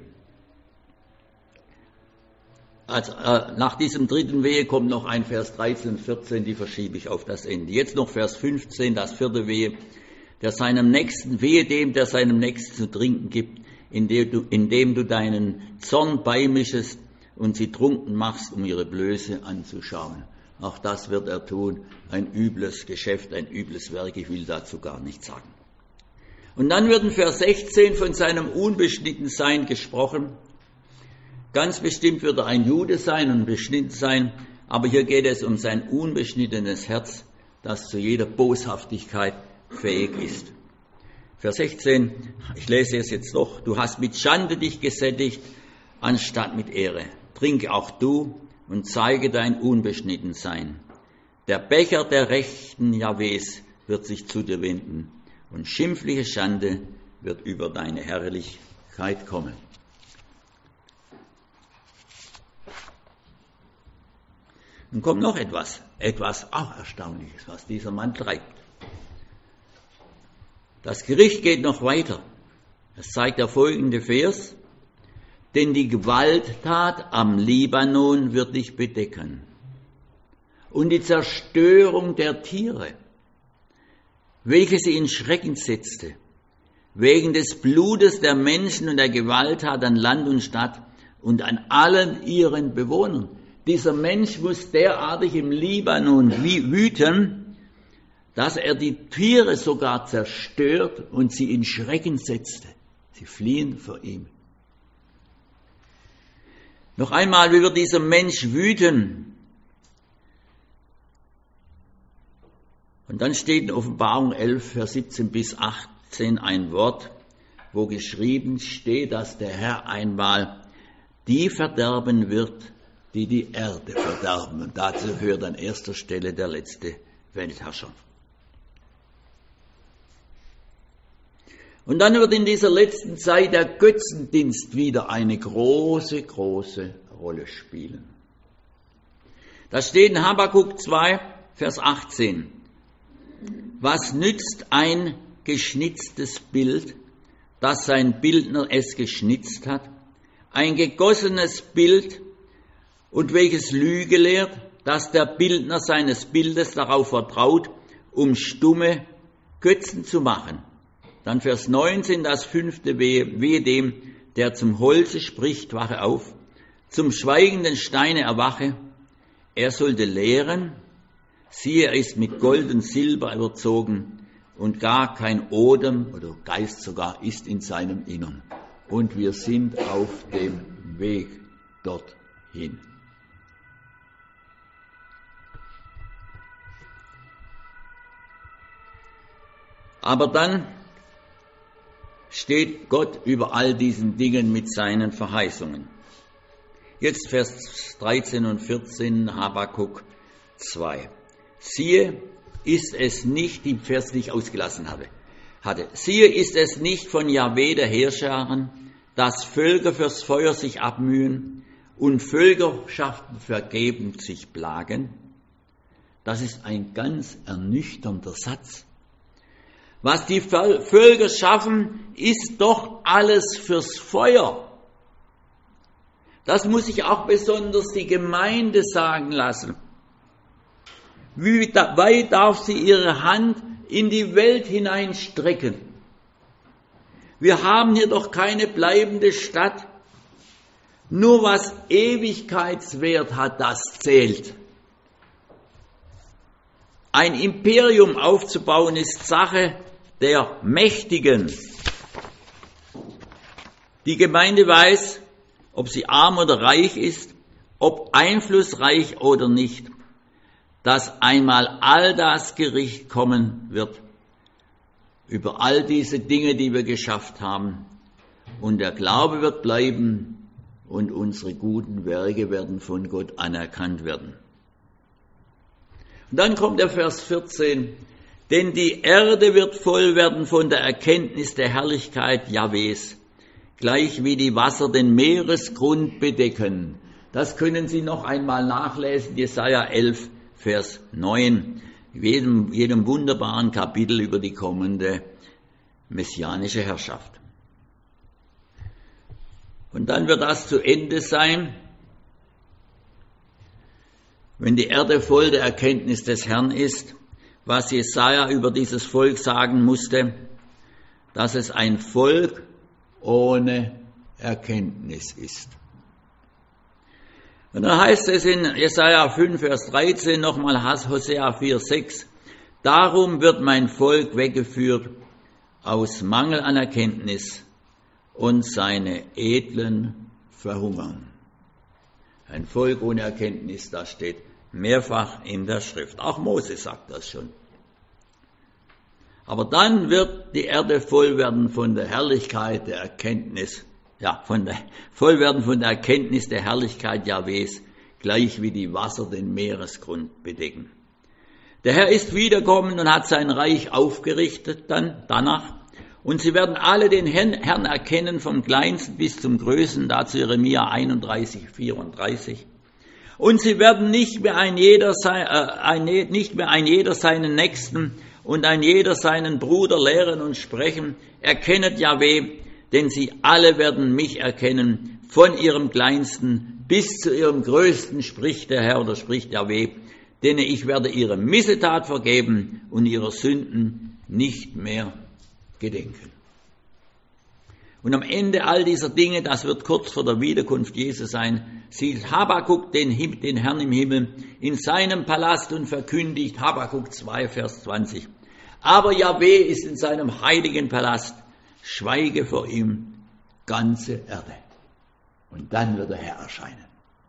Also, nach diesem dritten Wehe kommt noch ein Vers 13 und 14, die verschiebe ich auf das Ende. Jetzt noch Vers 15, das vierte Wehe, der seinem Nächsten, wehe dem, der seinem Nächsten zu trinken gibt, indem du deinen Zorn beimischest und sie trunken machst, um ihre Blöße anzuschauen. Auch das wird er tun, ein übles Geschäft, ein übles Werk, ich will dazu gar nichts sagen. Und dann wird in Vers 16 von seinem Unbeschnittensein gesprochen. Ganz bestimmt wird er ein Jude sein und beschnitten sein, aber hier geht es um sein unbeschnittenes Herz, das zu jeder Boshaftigkeit fähig ist. Vers 16, ich lese es jetzt doch, du hast mit Schande dich gesättigt, anstatt mit Ehre. Trinke auch du und zeige dein Unbeschnittensein. Der Becher der Rechten Jahwes wird sich zu dir wenden und schimpfliche Schande wird über deine Herrlichkeit kommen. Nun kommt noch etwas auch Erstaunliches, was dieser Mann treibt. Das Gericht geht noch weiter. Das zeigt der folgende Vers. Denn die Gewalttat am Libanon wird dich bedecken. Und die Zerstörung der Tiere, welche sie in Schrecken setzte, wegen des Blutes der Menschen und der Gewalttat an Land und Stadt und an allen ihren Bewohnern. Dieser Mensch muss derartig im Libanon wüten, dass er die Tiere sogar zerstört und sie in Schrecken setzte. Sie fliehen vor ihm. Noch einmal, wie wird dieser Mensch wüten? Und dann steht in Offenbarung 11, Vers 17 bis 18 ein Wort, wo geschrieben steht, dass der Herr einmal die verderben wird, die die Erde verderben. Und dazu gehört an erster Stelle der letzte Weltherrscher. Und dann wird in dieser letzten Zeit der Götzendienst wieder eine große, große Rolle spielen. Das steht in Habakuk 2, Vers 18. Was nützt ein geschnitztes Bild, dass sein Bildner es geschnitzt hat? Ein gegossenes Bild, und welches Lüge lehrt, dass der Bildner seines Bildes darauf vertraut, um stumme Götzen zu machen. Dann Vers 19, das fünfte wehe dem, der zum Holze spricht, wache auf, zum schweigenden Steine erwache. Er sollte lehren, siehe, er ist mit Gold und Silber überzogen und gar kein Odem oder Geist sogar ist in seinem Innern. Und wir sind auf dem Weg dorthin. Aber dann steht Gott über all diesen Dingen mit seinen Verheißungen. Jetzt Vers 13 und 14, Habakuk 2. Siehe, ist es nicht, die Vers, die ich ausgelassen hatte. Siehe, ist es nicht von Jahwe der Heerscharen, dass Völker fürs Feuer sich abmühen und Völkerschaften vergebens sich plagen? Das ist ein ganz ernüchternder Satz. Was die Völker schaffen, ist doch alles fürs Feuer. Das muss sich auch besonders die Gemeinde sagen lassen. Wie weit darf sie ihre Hand in die Welt hineinstrecken? Wir haben hier doch keine bleibende Stadt. Nur was Ewigkeitswert hat, das zählt. Ein Imperium aufzubauen ist Sache der Mächtigen. Die Gemeinde weiß, ob sie arm oder reich ist, ob einflussreich oder nicht, dass einmal all das Gericht kommen wird über all diese Dinge, die wir geschafft haben. Und der Glaube wird bleiben und unsere guten Werke werden von Gott anerkannt werden. Und dann kommt der Vers 14. Denn die Erde wird voll werden von der Erkenntnis der Herrlichkeit Jahwes, gleich wie die Wasser den Meeresgrund bedecken. Das können Sie noch einmal nachlesen, Jesaja 11, Vers 9. Jedem wunderbaren Kapitel über die kommende messianische Herrschaft. Und dann wird das zu Ende sein, wenn die Erde voll der Erkenntnis des Herrn ist, was Jesaja über dieses Volk sagen musste, dass es ein Volk ohne Erkenntnis ist. Und dann heißt es in Jesaja 5, Vers 13, nochmal Hosea 4, 6, darum wird mein Volk weggeführt aus Mangel an Erkenntnis und seine Edlen verhungern. Ein Volk ohne Erkenntnis, das steht mehrfach in der Schrift. Auch Mose sagt das schon. Aber dann wird die Erde voll werden von der Herrlichkeit der Erkenntnis, voll werden von der Erkenntnis der Herrlichkeit Jahwes, gleich wie die Wasser den Meeresgrund bedecken. Der Herr ist wiederkommen und hat sein Reich aufgerichtet danach. Und sie werden alle den Herrn erkennen, vom Kleinsten bis zum Größten, dazu Jeremia 31, 34. Und sie werden nicht mehr ein jeder seinen Nächsten und ein jeder seinen Bruder lehren und sprechen, erkennet Jahwe, denn sie alle werden mich erkennen, von ihrem Kleinsten bis zu ihrem Größten, spricht der Herr oder spricht Jahwe, denn ich werde ihre Missetat vergeben und ihre Sünden nicht mehr gedenken. Und am Ende all dieser Dinge, das wird kurz vor der Wiederkunft Jesu sein, sieht Habakuk den Herrn im Himmel in seinem Palast und verkündigt, Habakuk 2, Vers 20. Aber Jahwe ist in seinem heiligen Palast, schweige vor ihm ganze Erde. Und dann wird der Herr erscheinen.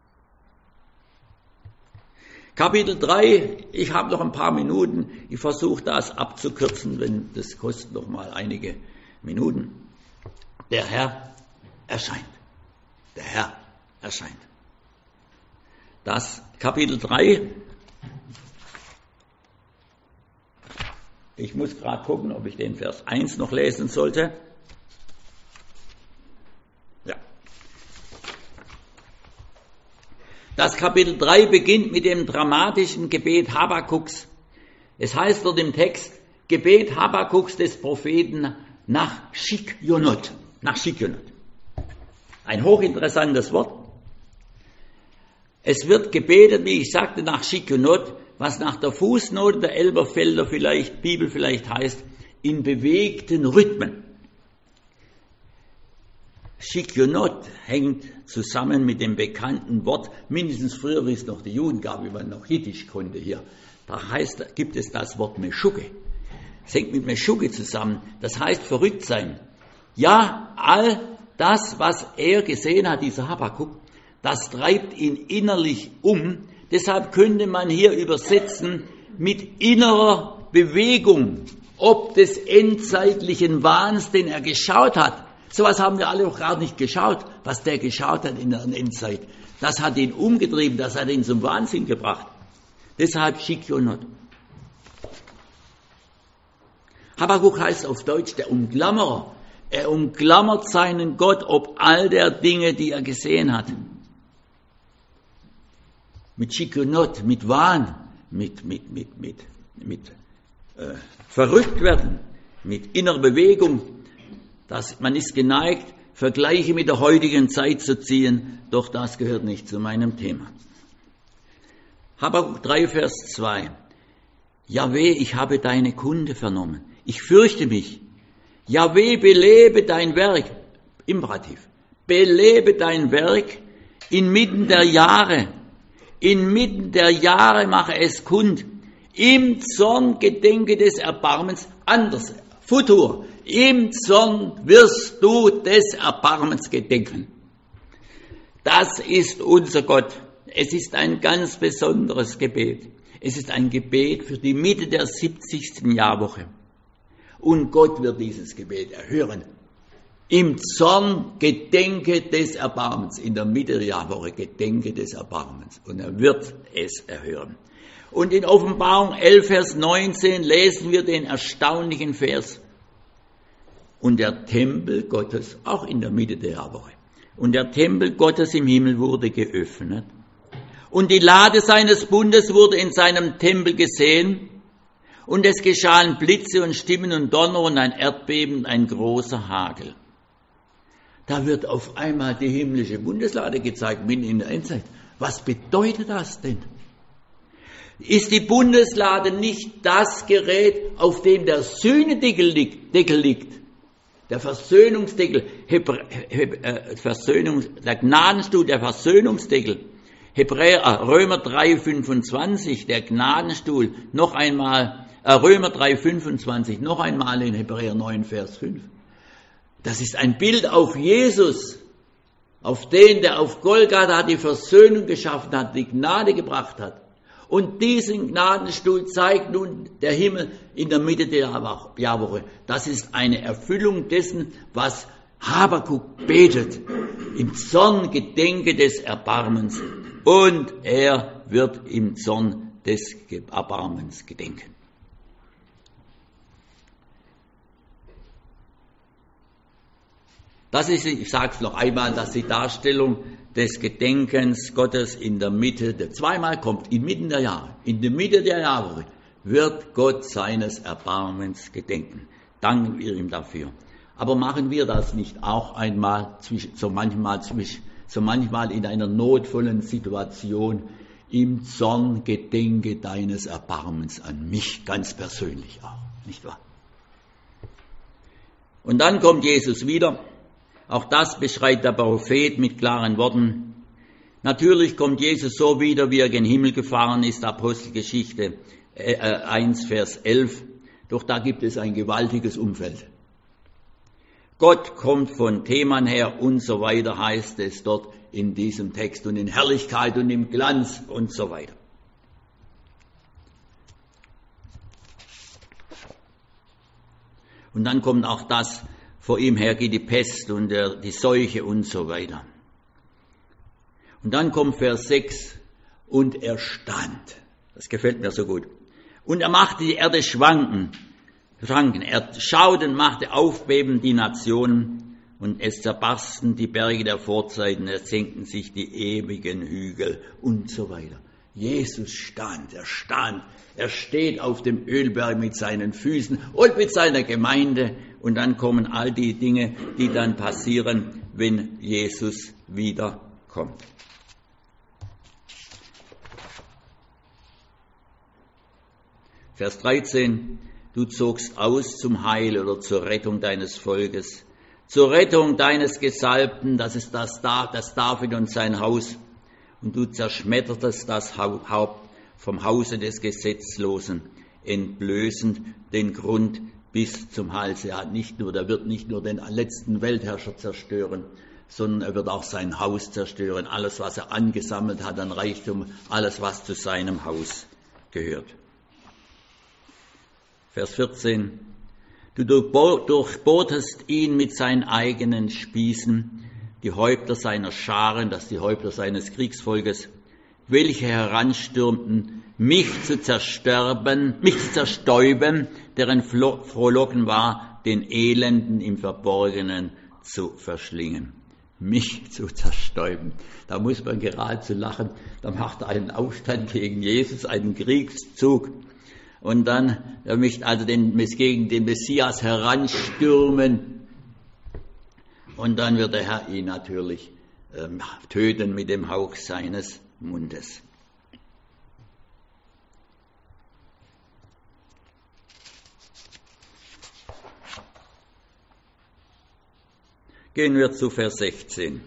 Kapitel 3, ich habe noch ein paar Minuten, ich versuche das abzukürzen, wenn das kostet noch mal einige Minuten. Der Herr erscheint. Der Herr erscheint. Das Kapitel 3, ich muss gerade gucken, ob ich den Vers 1 noch lesen sollte. Ja. Das Kapitel 3 beginnt mit dem dramatischen Gebet Habakuks. Es heißt dort im Text, Gebet Habakuks des Propheten nach Schikjonot. Nach Schikjonot. Ein hochinteressantes Wort. Es wird gebetet, wie ich sagte, nach Schikjonot, was nach der Fußnote der Elberfelder Bibel vielleicht heißt, in bewegten Rhythmen. Schikjonot hängt zusammen mit dem bekannten Wort, mindestens früher, wie es noch die Juden gab, wie man noch Jiddisch konnte hier. Da gibt es das Wort Meschuke. Es hängt mit Meschuke zusammen. Das heißt verrückt sein. Ja, all das, was er gesehen hat, dieser Habakuk, das treibt ihn innerlich um. Deshalb könnte man hier übersetzen mit innerer Bewegung, ob des endzeitlichen Wahns, den er geschaut hat. Sowas haben wir alle auch gar nicht geschaut, was der geschaut hat in der Endzeit. Das hat ihn umgetrieben, das hat ihn zum Wahnsinn gebracht. Deshalb Schikjonot. Habakuk heißt auf Deutsch der Umklammerer. Er umklammert seinen Gott ob all der Dinge, die er gesehen hat. Mit Schikjonot, mit Wahn, mit verrückt werden, mit innerer Bewegung. Man ist geneigt, Vergleiche mit der heutigen Zeit zu ziehen, doch das gehört nicht zu meinem Thema. Habakuk 3, Vers 2. Jahweh, ich habe deine Kunde vernommen. Ich fürchte mich. Jahweh, belebe dein Werk. Imperativ. Belebe dein Werk inmitten der Jahre. Inmitten der Jahre mache es kund. Im Zorn gedenke des Erbarmens. Anders. Futur. Im Zorn wirst du des Erbarmens gedenken. Das ist unser Gott. Es ist ein ganz besonderes Gebet. Es ist ein Gebet für die Mitte der 70. Jahrwoche. Und Gott wird dieses Gebet erhören. Im Zorn gedenke des Erbarmens. In der Mitte der Jahrwoche gedenke des Erbarmens. Und er wird es erhören. Und in Offenbarung 11, Vers 19 lesen wir den erstaunlichen Vers. Und der Tempel Gottes, auch in der Mitte der Jahrwoche, und der Tempel Gottes im Himmel wurde geöffnet. Und die Lade seines Bundes wurde in seinem Tempel gesehen. Und es geschahen Blitze und Stimmen und Donner und ein Erdbeben und ein großer Hagel. Da wird auf einmal die himmlische Bundeslade gezeigt, mitten in der Endzeit. Was bedeutet das denn? Ist die Bundeslade nicht das Gerät, auf dem der Sühnedeckel liegt? Der Versöhnungsdeckel, der Gnadenstuhl, der Versöhnungsdeckel. Römer 3,25, der Gnadenstuhl, noch einmal, Römer 3,25, noch einmal in Hebräer 9, Vers 5. Das ist ein Bild auf Jesus, auf den, der auf Golgatha die Versöhnung geschaffen hat, die Gnade gebracht hat. Und diesen Gnadenstuhl zeigt nun der Himmel in der Mitte der Jahrwoche. Das ist eine Erfüllung dessen, was Habakuk betet. Im Zorn gedenke des Erbarmens. Und er wird im Zorn des Erbarmens gedenken. Das ist, ich sage es noch einmal, das ist die Darstellung des Gedenkens Gottes in der Mitte, der zweimal kommt, inmitten der Jahre, in der Mitte der Jahre wird Gott seines Erbarmens gedenken. Danken wir ihm dafür. Aber machen wir das nicht auch einmal, so manchmal in einer notvollen Situation, im Zorn gedenke deines Erbarmens an mich, ganz persönlich auch, nicht wahr? Und dann kommt Jesus wieder. Auch das beschreibt der Prophet mit klaren Worten. Natürlich kommt Jesus so wieder, wie er gen Himmel gefahren ist, Apostelgeschichte 1, Vers 11. Doch da gibt es ein gewaltiges Umfeld. Gott kommt von Theman her und so weiter, heißt es dort in diesem Text, und in Herrlichkeit und im Glanz und so weiter. Und dann kommt auch das, vor ihm her geht die Pest und die Seuche und so weiter. Und dann kommt Vers 6, und er stand. Das gefällt mir so gut. Und er machte die Erde schwanken. Er schaute und machte aufbeben die Nationen, und es zerbarsten die Berge der Vorzeiten, es senkten sich die ewigen Hügel und so weiter. Jesus stand, er steht auf dem Ölberg mit seinen Füßen und mit seiner Gemeinde, und dann kommen all die Dinge, die dann passieren, wenn Jesus wiederkommt. Vers 13, du zogst aus zum Heil oder zur Rettung deines Volkes, zur Rettung deines Gesalbten, das ist das David und sein Haus, und du zerschmettertest das Haupt vom Hause des Gesetzlosen, entblößend den Grund bis zum Hals. Er wird nicht nur den letzten Weltherrscher zerstören, sondern er wird auch sein Haus zerstören, alles, was er angesammelt hat an Reichtum, alles, was zu seinem Haus gehört. Vers 14, du durchbohrtest ihn mit seinen eigenen Spießen, die Häupter seiner Scharen, das die Häupter seines Kriegsvolkes, welche heranstürmten, mich zu zerstäuben, deren Frohlocken war, den Elenden im Verborgenen zu verschlingen. Mich zu zerstäuben. Da muss man geradezu lachen. Da macht er einen Aufstand gegen Jesus, einen Kriegszug. Und dann, gegen den Messias heranstürmen. Und dann wird der Herr ihn natürlich töten mit dem Hauch seines Mundes. Gehen wir zu Vers 16.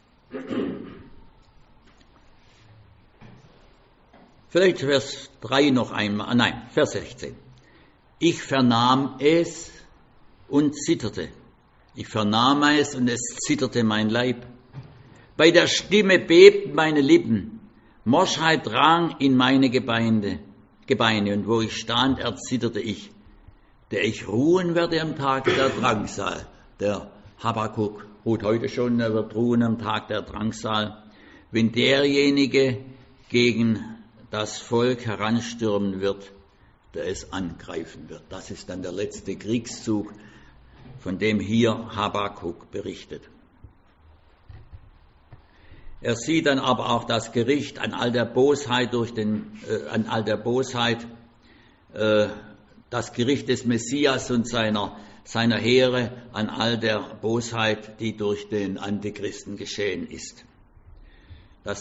Vielleicht Vers 3 noch einmal. Nein, Vers 16. Ich vernahm es und zitterte. Ich vernahm es und es zitterte mein Leib. Bei der Stimme bebten meine Lippen. Morschheit drang in meine Gebeine. Und wo ich stand, erzitterte ich. Der ich ruhen werde am Tag der Drangsal. Der Habakuk ruht heute schon, er wird ruhen am Tag der Drangsal. Wenn derjenige gegen das Volk heranstürmen wird, der es angreifen wird. Das ist dann der letzte Kriegszug, von dem hier Habakuk berichtet. Er sieht dann aber auch das Gericht an all der Bosheit das Gericht des Messias und seiner Heere an all der Bosheit, die durch den Antichristen geschehen ist. Das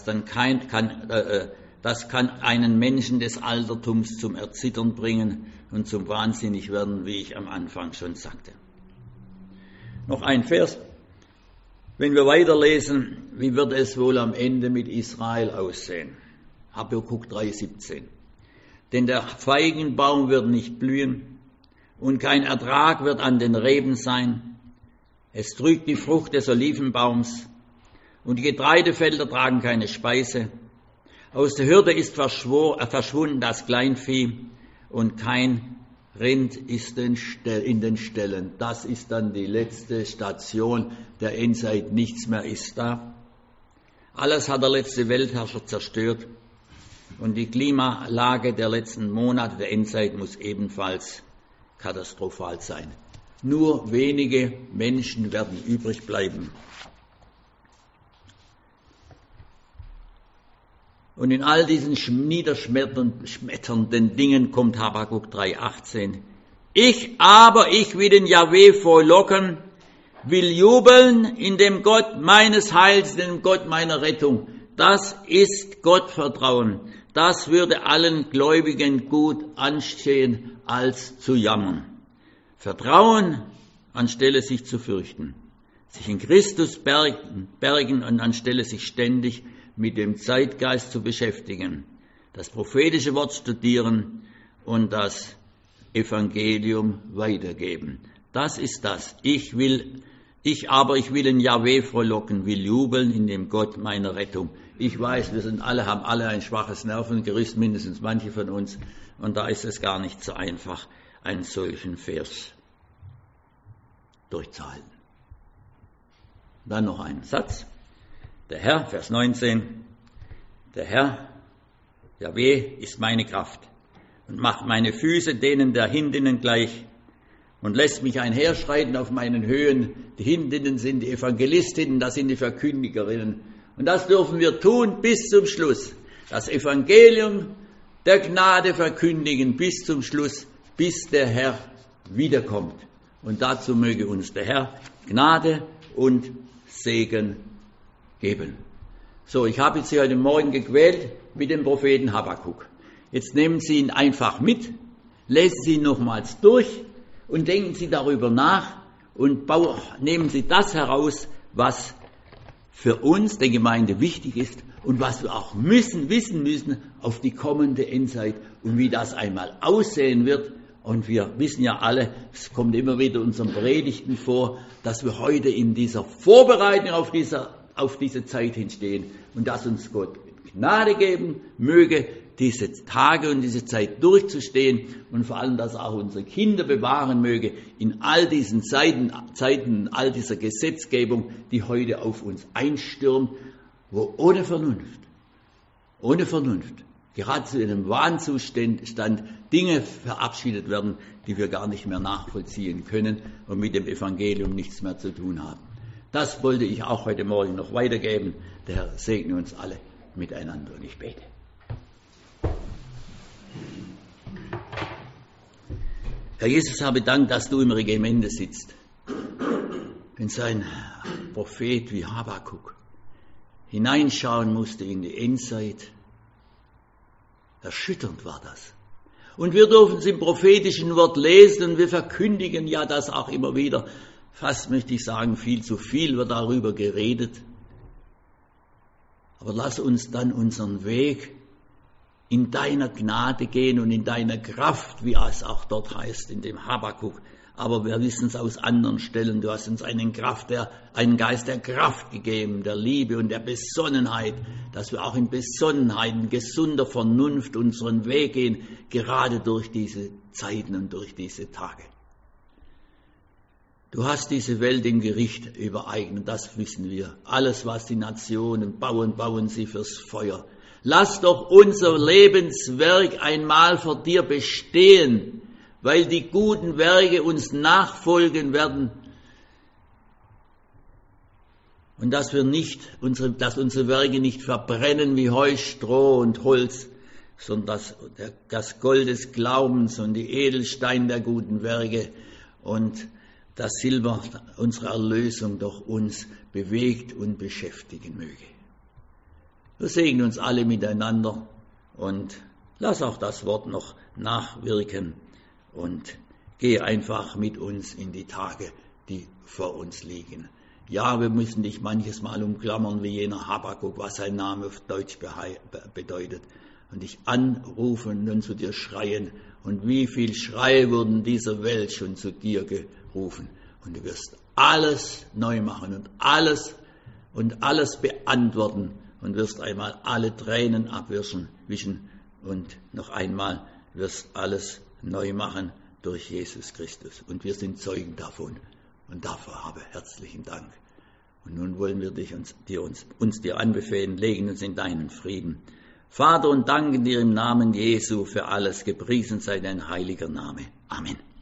kann einen Menschen des Altertums zum Erzittern bringen und zum Wahnsinnigwerden, wie ich am Anfang schon sagte. Noch ein Vers. Wenn wir weiterlesen, wie wird es wohl am Ende mit Israel aussehen? Habakuk 3,17. Denn der Feigenbaum wird nicht blühen und kein Ertrag wird an den Reben sein. Es trügt die Frucht des Olivenbaums und die Getreidefelder tragen keine Speise. Aus der Hürde ist verschwunden das Kleinvieh und kein Rind ist in den Ställen. Das ist dann die letzte Station der Endzeit. Nichts mehr ist da. Alles hat der letzte Weltherrscher zerstört. Und die Klimalage der letzten Monate der Endzeit muss ebenfalls katastrophal sein. Nur wenige Menschen werden übrig bleiben. Und in all diesen niederschmetternden Dingen kommt Habakuk 3,18. Ich will den Jahwe frohlocken, will jubeln in dem Gott meines Heils, in dem Gott meiner Rettung. Das ist Gottvertrauen. Das würde allen Gläubigen gut anstehen, als zu jammern. Vertrauen, anstelle sich zu fürchten. Sich in Christus bergen und anstelle sich ständig mit dem Zeitgeist zu beschäftigen, das prophetische Wort studieren und das Evangelium weitergeben. Das ist das. Ich will den Jahwe frohlocken, will jubeln in dem Gott meiner Rettung. Ich weiß, haben alle ein schwaches Nervengerüst, mindestens manche von uns, und da ist es gar nicht so einfach, einen solchen Vers durchzuhalten. Dann noch ein Satz. Der Herr, Vers 19, der Herr, Jahwe, ist meine Kraft und macht meine Füße denen der Hindinnen gleich und lässt mich einherschreiten auf meinen Höhen. Die Hindinnen sind die Evangelistinnen, das sind die Verkündigerinnen. Und das dürfen wir tun bis zum Schluss. Das Evangelium der Gnade verkündigen bis zum Schluss, bis der Herr wiederkommt. Und dazu möge uns der Herr Gnade und Segen geben. So, ich habe jetzt Sie heute Morgen gequält mit dem Propheten Habakuk. Jetzt nehmen Sie ihn einfach mit, lesen Sie ihn nochmals durch und denken Sie darüber nach und nehmen Sie das heraus, was für uns, der Gemeinde, wichtig ist und was wir auch wissen müssen auf die kommende Endzeit und wie das einmal aussehen wird. Und wir wissen ja alle, es kommt immer wieder unseren Predigten vor, dass wir heute in dieser Vorbereitung auf diese Zeit hinstehen und dass uns Gott Gnade geben möge, diese Tage und diese Zeit durchzustehen und vor allem, dass auch unsere Kinder bewahren möge in all diesen Zeiten, all dieser Gesetzgebung, die heute auf uns einstürmt, wo ohne Vernunft, geradezu in einem Wahnzustand Dinge verabschiedet werden, die wir gar nicht mehr nachvollziehen können und mit dem Evangelium nichts mehr zu tun haben. Das wollte ich auch heute Morgen noch weitergeben. Der Herr segne uns alle miteinander und ich bete. Herr Jesus, habe Dank, dass du im Regimente sitzt. wenn sein Prophet wie Habakuk hineinschauen musste in die Endzeit. Erschütternd war das. Und wir dürfen es im prophetischen Wort lesen und wir verkündigen ja das auch immer wieder. Fast möchte ich sagen, viel zu viel wird darüber geredet. Aber lass uns dann unseren Weg in deiner Gnade gehen und in deiner Kraft, wie es auch dort heißt, in dem Habakuk. Aber wir wissen es aus anderen Stellen, du hast uns einen Geist der Kraft gegeben, der Liebe und der Besonnenheit, dass wir auch in Besonnenheit, in gesunder Vernunft unseren Weg gehen, gerade durch diese Zeiten und durch diese Tage. Du hast diese Welt im Gericht übereignet, das wissen wir. Alles, was die Nationen bauen, bauen sie fürs Feuer. Lass doch unser Lebenswerk einmal vor dir bestehen, weil die guten Werke uns nachfolgen werden und dass unsere Werke nicht verbrennen wie Heu, Stroh und Holz, sondern das Gold des Glaubens und die Edelsteine der guten Werke und das Silber unserer Erlösung doch uns bewegt und beschäftigen möge. Wir segnen uns alle miteinander und lass auch das Wort noch nachwirken. Und geh einfach mit uns in die Tage, die vor uns liegen. Ja, wir müssen dich manches Mal umklammern, wie jener Habakuk, was sein Name auf Deutsch bedeutet. Und dich anrufen und zu dir schreien. Und wie viel Schreie wurden dieser Welt schon zu dir gerufen. Und du wirst alles neu machen und alles beantworten. Und wirst einmal alle Tränen abwischen und noch einmal wirst alles neu machen durch Jesus Christus. Und wir sind Zeugen davon. Und dafür habe herzlichen Dank. Und nun wollen wir uns dir anbefehlen, legen uns in deinen Frieden. Vater, und danken dir im Namen Jesu für alles. Gepriesen sei dein heiliger Name. Amen.